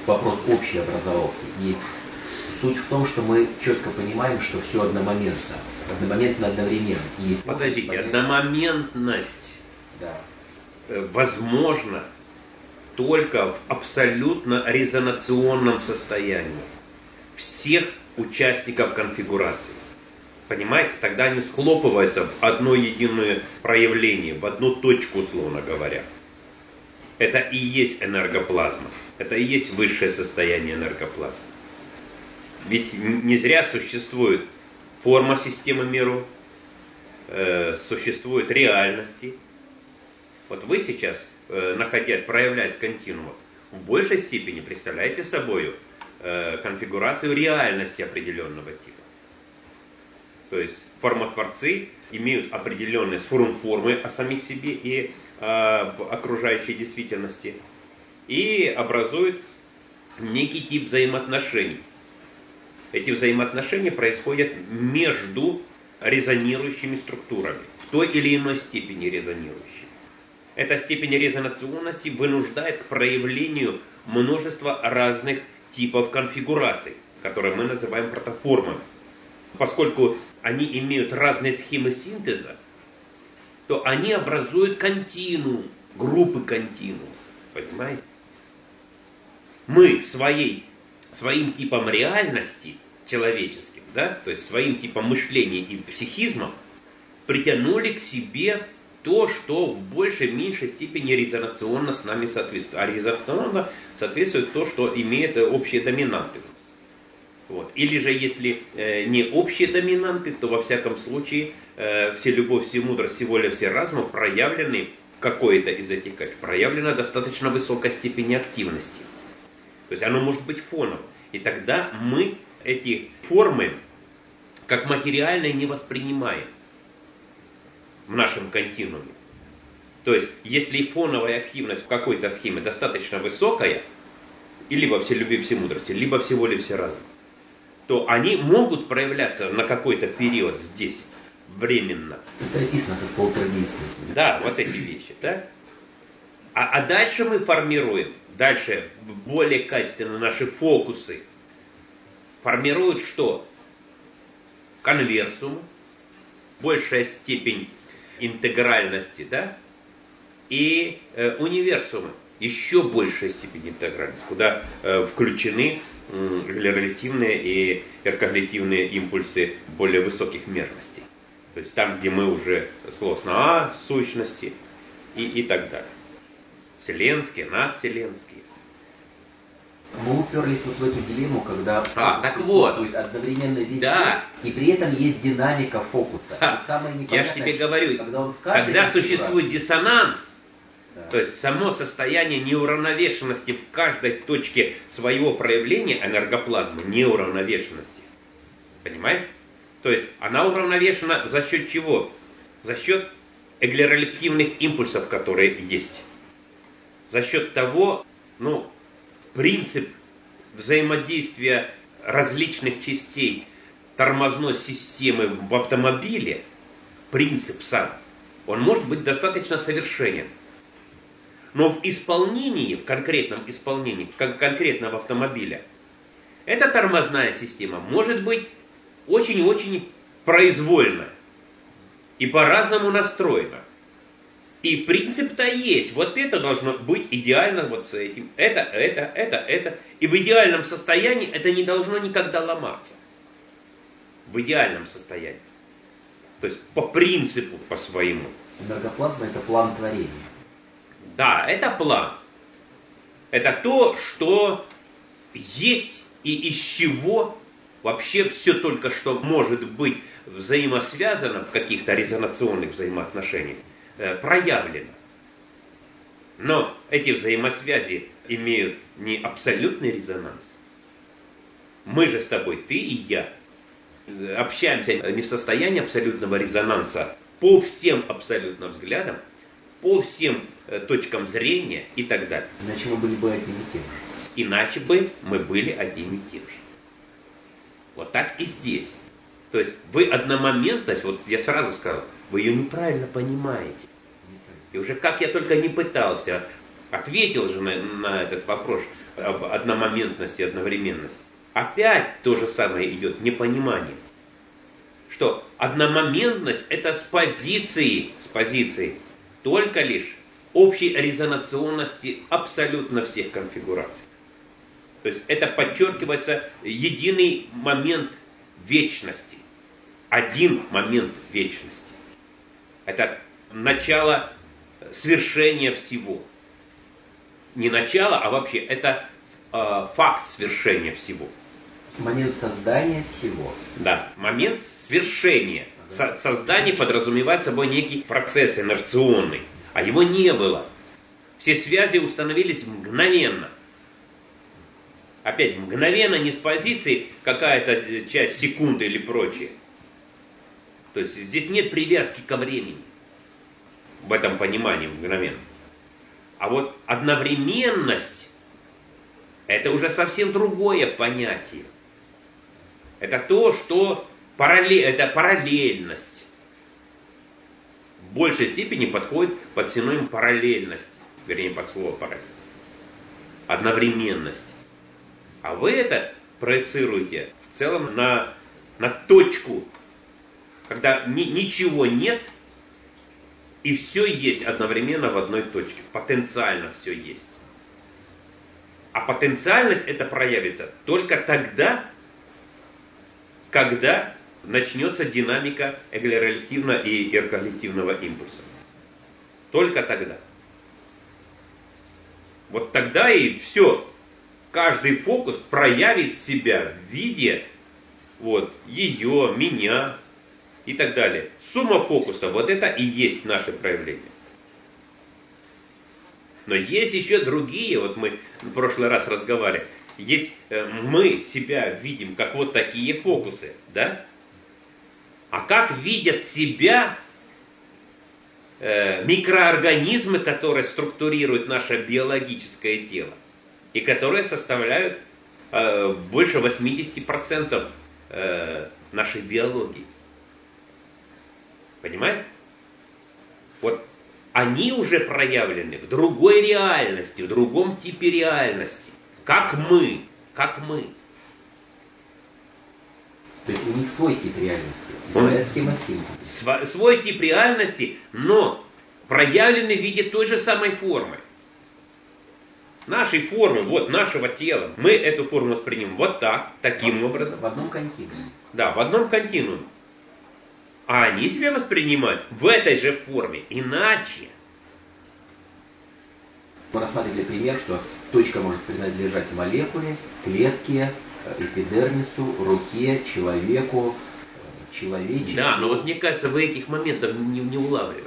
вопрос общий образовался. И суть в том, что мы четко понимаем, что все одномоментно, одновременно. И подождите, одномоментность возможна только в абсолютно резонационном состоянии всех участников конфигурации. Понимаете? Тогда они схлопываются в одно единое проявление, в одну точку, условно говоря. Это и есть энергоплазма. Это и есть высшее состояние энергоплазмы. Ведь не зря существует форма системы миров, существуют реальности. Вот вы сейчас, проявляясь в континуумах, в большей степени представляете собой конфигурацию реальности определенного типа. То есть формотворцы имеют определенные формы о самих себе и окружающей действительности и образуют некий тип взаимоотношений. Эти взаимоотношения происходят между резонирующими структурами, в той или иной степени резонирующими. Эта степень резонационности вынуждает к проявлению множества разных типов конфигураций, которые мы называем протоформами. Поскольку они имеют разные схемы синтеза, то они образуют континуум, группы континуум. Понимаете? Мы своим типом реальности человеческим, то есть своим типом мышления и психизма притянули к себе то, что в большей-меньшей степени резонационно с нами соответствует. А резонационно соответствует то, что имеет общие доминанты. Вот. Или же, если не общие доминанты, то во всяком случае все любовь, все мудрость, все воля, все разум проявлены в какой-то из этих качеств, проявлена достаточно высокой степени активности. То есть оно может быть фоном. И тогда мы эти формы как материальные не воспринимаем в нашем континууме. То есть, если фоновая активность в какой-то схеме достаточно высокая, и либо все любви, все мудрости, либо все воли, все разум, то они могут проявляться на какой-то период здесь, временно. Это описано как полтергействие. Да, вот эти вещи, да? А дальше мы формируем, более качественно наши фокусы формируют что? Конверсум, большая степень интегральности, и универсумы, еще большая степень интегральности, куда включены релятивные и эркоглятивные импульсы более высоких мерностей. То есть там, где мы уже злостно сущности и так далее. Вселенские, надвселенские. Мы уперлись вот в эту дилемму, когда будет одновременно везде, и при этом есть динамика фокуса. Я же тебе говорю, когда существует диссонанс, то есть само состояние неуравновешенности в каждой точке своего проявления энергоплазмы, неуравновешенности. Понимаете? То есть она уравновешена за счет чего? За счет эглеролептивных импульсов, которые есть. За счет того, принцип взаимодействия различных частей тормозной системы в автомобиле, принцип сам, он может быть достаточно совершенен. Но в исполнении, в конкретном исполнении конкретного автомобиля, эта тормозная система может быть очень-очень произвольна и по-разному настроена. И принцип-то есть. Вот это должно быть идеально вот с этим. Это. И в идеальном состоянии это не должно никогда ломаться. В идеальном состоянии. То есть по принципу, по своему. Энергоплазма – это план творения. Да, это план. Это то, что есть и из чего вообще все только что может быть взаимосвязано в каких-то резонационных взаимоотношениях, проявлено. Но эти взаимосвязи имеют не абсолютный резонанс. Мы же с тобой, ты и я, общаемся не в состоянии абсолютного резонанса по всем абсолютным взглядам, по всем точкам зрения и так далее. Иначе мы были бы одним и тем же. Иначе бы мы были одним и тем же. Вот так и здесь. То есть вы одномоментность, вот я сразу сказал, вы ее неправильно понимаете. И уже как я только не пытался, ответил же на этот вопрос, об одномоментности, одновременности. Опять то же самое идет, непонимание. Что одномоментность это с позиции только лишь общей резонационности абсолютно всех конфигураций. То есть это подчеркивается единый момент вечности. Один момент вечности. Это начало свершения всего. Не начало, а вообще это факт свершения всего. Момент создания всего. Да, момент свершения. Создание подразумевает собой некий процесс инерционный, а его не было. Все связи установились мгновенно. Опять, мгновенно не с позиции какая-то часть секунды или прочее. То есть здесь нет привязки ко времени. В этом понимании мгновенности. А вот одновременность это уже совсем другое понятие. Это то, что это параллельность. В большей степени подходит под синоним параллельность. Вернее, под слово параллельность. Одновременность. А вы это проецируете в целом на точку, когда ничего нет, и все есть одновременно в одной точке. Потенциально все есть. А потенциальность это проявится только тогда, когда начнется динамика эглеролективного и эрголективного импульса. Только тогда. Вот тогда и все. Каждый фокус проявит себя в виде ее, меня и так далее. Сумма фокуса, вот это и есть наше проявление. Но есть еще другие, вот мы в прошлый раз разговаривали, мы себя видим как вот такие фокусы, да? А как видят себя микроорганизмы, которые структурируют наше биологическое тело и которые составляют больше 80% нашей биологии. Понимаете? Вот они уже проявлены в другой реальности, в другом типе реальности. Как мы. То есть у них свой тип реальности, своя схема синтеза. Свой тип реальности, но проявлены в виде той же самой формы. Нашей формы, вот нашего тела. Мы эту форму воспринимаем вот так, таким образом. В одном континууме. Да, в одном континууме. А они себя воспринимают в этой же форме, иначе. Мы рассматривали пример, что точка может принадлежать молекуле, клетке, эпидермису, руке, человеку, человечеству. Да, но вот мне кажется, вы этих моментов не улавливаете.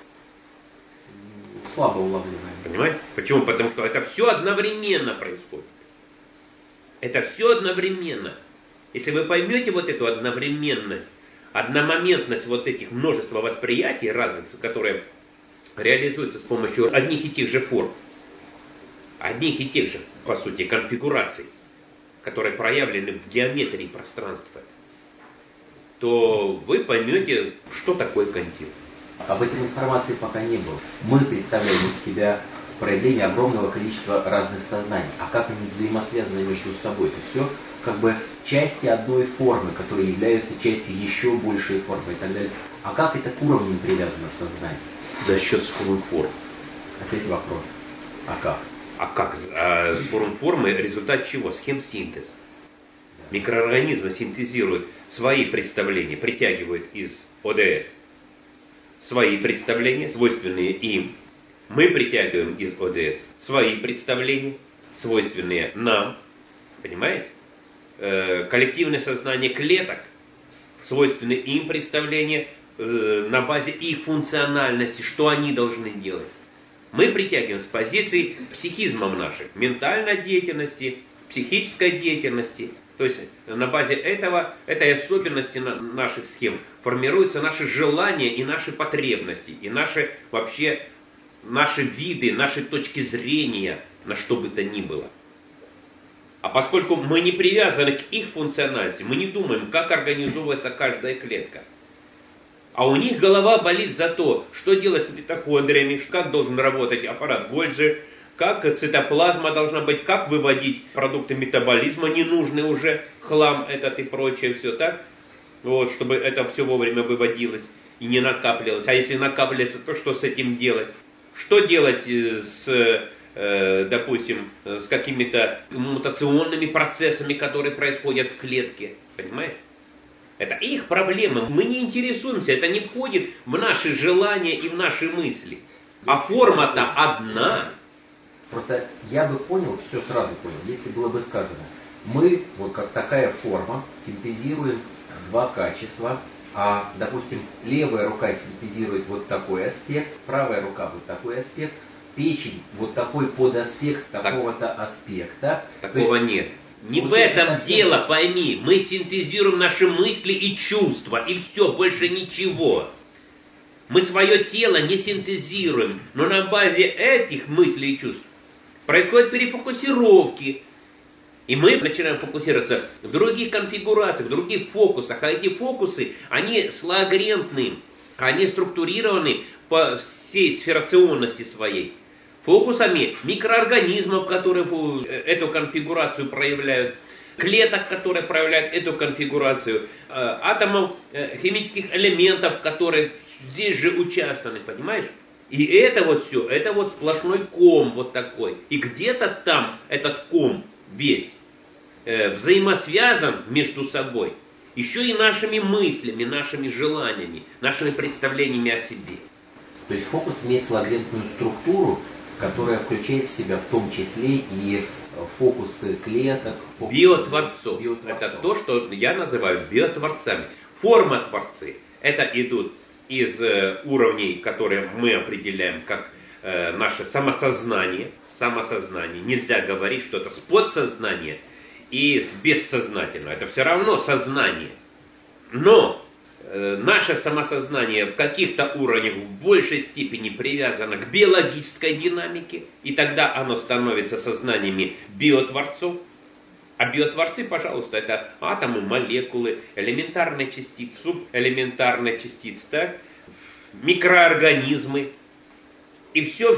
Слабо улавливаем. Понимаете? Почему? Потому что это все одновременно происходит. Это все одновременно. Если вы поймете вот эту одновременность, одномоментность вот этих множества восприятий разных, которые реализуются с помощью одних и тех же форм, одних и тех же, по сути, конфигураций, которые проявлены в геометрии пространства, то вы поймете, что такое континуум. Об этой информации пока не было. Мы представляем из себя проявление огромного количества разных сознаний. А как они взаимосвязаны между собой? Это все как бы части одной формы, которые являются частью еще большей формы и так далее. А как это к уровню привязано сознание? За счет форм. Опять вопрос. А как? А как? С формы результат чего? Схем синтеза. Микроорганизмы синтезируют свои представления, притягивают из ОДС свои представления, свойственные им. Мы притягиваем из ОДС свои представления, свойственные нам. Понимаете? Коллективное сознание клеток, свойственные им представления на базе их функциональности, что они должны делать. Мы притягиваем с позиции психизмов наших, ментальной деятельности, психической деятельности. То есть на базе этой особенности наших схем формируются наши желания и наши потребности, и наши виды, наши точки зрения на что бы то ни было. А поскольку мы не привязаны к их функциональности, мы не думаем, как организовывается каждая клетка. А у них голова болит за то, что делать с митохондриями, как должен работать аппарат Гольджи, как цитоплазма должна быть, как выводить продукты метаболизма, ненужный уже хлам этот и прочее, все так, вот, чтобы это все вовремя выводилось и не накапливалось. А если накапливается, то что с этим делать? Что делать допустим, с какими-то мутационными процессами, которые происходят в клетке, понимаешь? Это их проблемы, мы не интересуемся, это не входит в наши желания и в наши мысли. А форма-то одна. Просто я бы понял, все сразу понял, если было бы сказано, мы, вот как такая форма, синтезируем два качества, а, допустим, левая рука синтезирует вот такой аспект, правая рука вот такой аспект, печень вот такой подаспект такого-то аспекта. Такого нет. Не в этом дело, пойми. Мы синтезируем наши мысли и чувства, и все, больше ничего. Мы свое тело не синтезируем, но на базе этих мыслей и чувств происходят перефокусировки. И мы начинаем фокусироваться в других конфигурациях, в других фокусах. А эти фокусы, они слоагрентны, они структурированы по всей сферационности своей. Фокусами микроорганизмов, которые эту конфигурацию проявляют, клеток, которые проявляют эту конфигурацию, атомов, химических элементов, которые здесь же участвованы, понимаешь? И это вот все, это вот сплошной ком вот такой. И где-то там этот ком весь взаимосвязан между собой еще и нашими мыслями, нашими желаниями, нашими представлениями о себе. То есть фокус имеет слоагрентную структуру, которая включает в себя в том числе и фокусы клеток. Биотворцов. Это то, что я называю биотворцами. Форма-творцы. Это идут из уровней, которые мы определяем как наше самосознание. Самосознание. Нельзя говорить, что это с подсознания и с бессознательного. Это все равно сознание. Но наше самосознание в каких-то уровнях в большей степени привязано к биологической динамике, и тогда оно становится сознаниями биотворцов. А биотворцы, пожалуйста, это атомы, молекулы, элементарные частицы, субэлементарные частицы, так? Микроорганизмы. И все,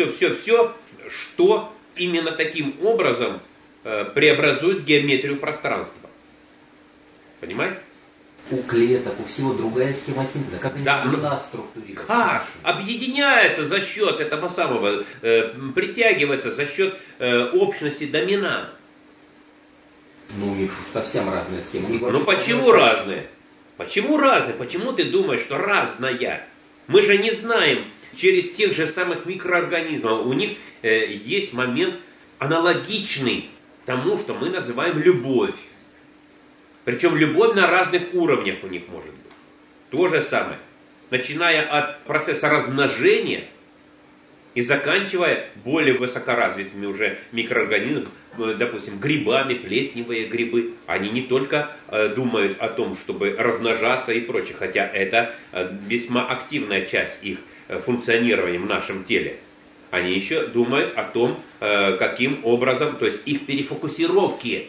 что именно таким образом преобразует геометрию пространства. Понимаете? У клеток, у всего другая схема синтеза. Как они у нас структурируются? Как? Объединяется за счет этого самого, притягивается за счет общности доминант. Ну, у них совсем разная схема. Ну, почему разные? Почему разные? Почему ты думаешь, что разная? Мы же не знаем через тех же самых микроорганизмов. У них есть момент аналогичный тому, что мы называем любовь. Причем любовь на разных уровнях у них может быть. То же самое. Начиная от процесса размножения и заканчивая более высокоразвитыми уже микроорганизмами, допустим, грибами, плесневые грибы. Они не только думают о том, чтобы размножаться и прочее, хотя это весьма активная часть их функционирования в нашем теле. Они еще думают о том, каким образом, то есть их перефокусировки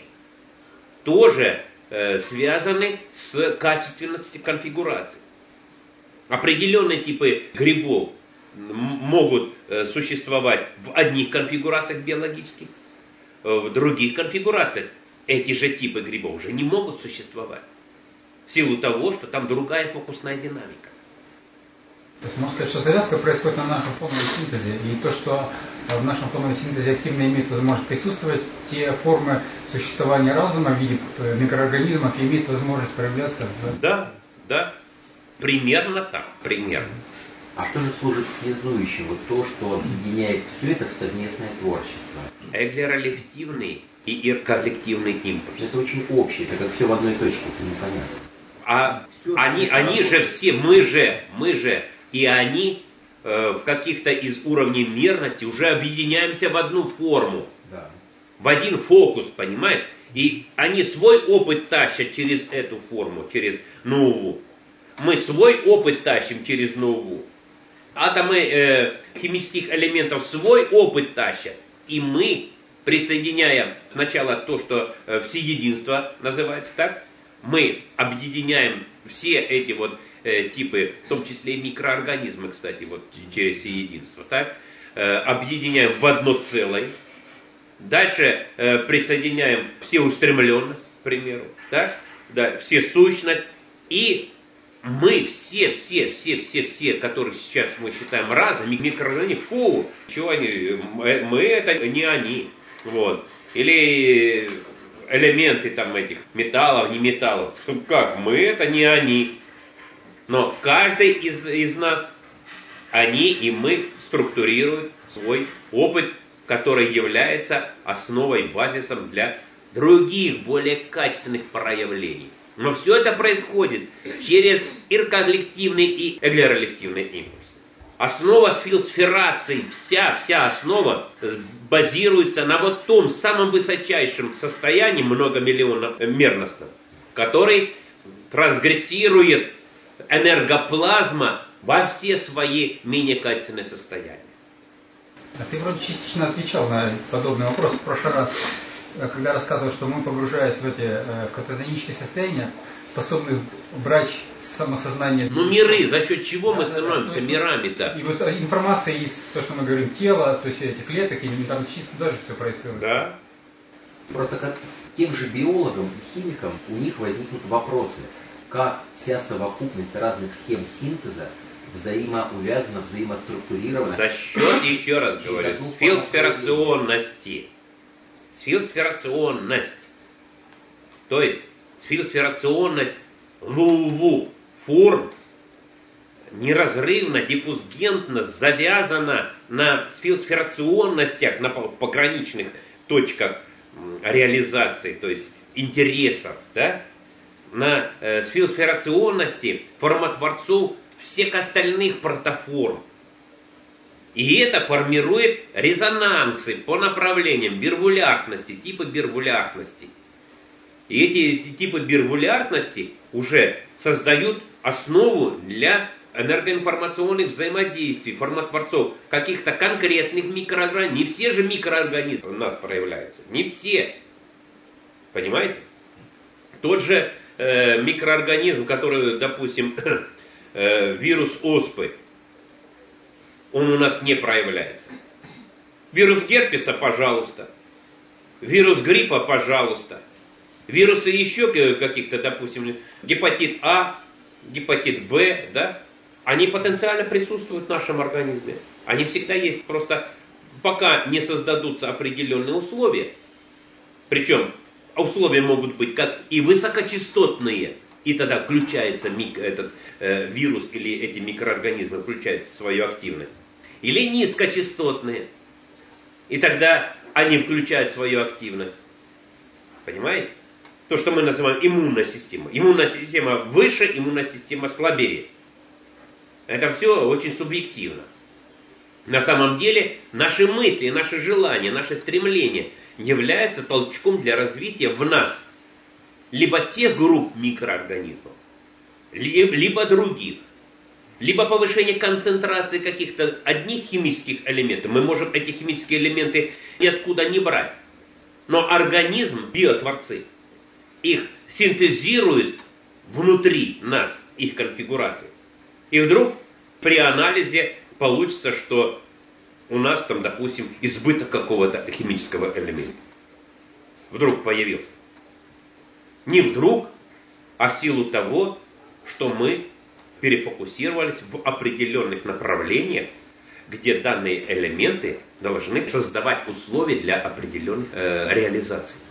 тоже связаны с качественностью конфигурации. Определенные типы грибов могут существовать в одних конфигурациях биологических, в других конфигурациях эти же типы грибов уже не могут существовать. В силу того, что там другая фокусная динамика. То есть можно сказать, что завязка происходит на нашем фоновом синтезе, и то, что в нашем фоновом синтезе активно имеет возможность присутствовать, те формы существования разума в виде микроорганизмов имеют возможность проявляться. Да. Примерно так, примерно. А что же служит связующим? Вот то, что объединяет все это в совместное творчество. Эглеролептивный и коллективный импульс. Это очень общее, это как все в одной точке, это непонятно. А они же все, мы же, и они в каких-то из уровней мерности уже объединяемся в одну форму. Да. В один фокус, понимаешь? И они свой опыт тащат через эту форму, через нову. Мы свой опыт тащим через нову. Атомы химических элементов свой опыт тащат. И мы присоединяем сначала то, что всеединство называется так, мы объединяем все эти вот типы, в том числе и микроорганизмы, кстати, вот через всеединство, так? объединяем в одно целое. Дальше присоединяем всеустремленность, к примеру, да, всесущность. И мы все, которых сейчас мы считаем разными, микроорганизмы, чего они, мы это не они. Вот. Или элементы там этих металлов, не металлов. Как? Мы это не они. Но каждый из нас, они и мы структурируют свой опыт, который является основой, базисом для других, более качественных проявлений. Но все это происходит через ирколлективный и эглеролективный импульс. Основа сфилосферации, вся основа базируется на вот том самом высочайшем состоянии многомиллиономерностном, который трансгрессирует энергоплазма во все свои менее качественные состояния. А ты вроде частично отвечал на подобный вопрос в прошлый раз, когда рассказывал, что мы, погружаясь в кататонические состояния, способны брать самосознание. Ну миры, за счет чего мы становимся мирами-то? И вот информация из, то, что мы говорим, тела, то есть этих клеток, или там чисто даже все проецируется. Да. Просто как тем же биологам и химикам у них возникнут вопросы, как вся совокупность разных схем синтеза взаимоувязана, взаимоструктурирована. За счет, еще раз говорю, сфилосферационности. Сфилосферационность. То есть сфилосферационность форм неразрывно, диффузгентно завязана на сфилосферационностях, на пограничных точках реализации, то есть интересов, да? На сфилосферационности формотворцов всех остальных протоформ. И это формирует резонансы по направлениям бирвулярности, типа бирвулярности. И эти типы бирвулярности уже создают основу для энергоинформационных взаимодействий формотворцов каких-то конкретных микроорганизмов. Не все же микроорганизмы у нас проявляются. Не все. Понимаете? Тот же микроорганизм, который, допустим, вирус оспы, он у нас не проявляется. Вирус герпеса, пожалуйста. Вирус гриппа, пожалуйста. Вирусы еще каких-то, допустим, гепатит А, гепатит Б, да, они потенциально присутствуют в нашем организме. Они всегда есть, просто пока не создадутся определенные условия. Причем условия могут быть как и высокочастотные, и тогда включается этот вирус или эти микроорганизмы включают свою активность. Или низкочастотные, и тогда они включают свою активность. Понимаете? То, что мы называем иммунная система. Иммунная система выше, иммунная система слабее. Это все очень субъективно. На самом деле наши мысли, наши желания, наши стремления являются толчком для развития в нас либо тех групп микроорганизмов, либо других. Либо повышение концентрации каких-то одних химических элементов. Мы можем эти химические элементы ниоткуда не брать. Но организм, биотворцы, их синтезируют внутри нас, их конфигурации. И вдруг при анализе получится, что у нас там, допустим, избыток какого-то химического элемента. Вдруг появился. Не вдруг, а в силу того, что мы перефокусировались в определенных направлениях, где данные элементы должны создавать условия для определенных реализаций.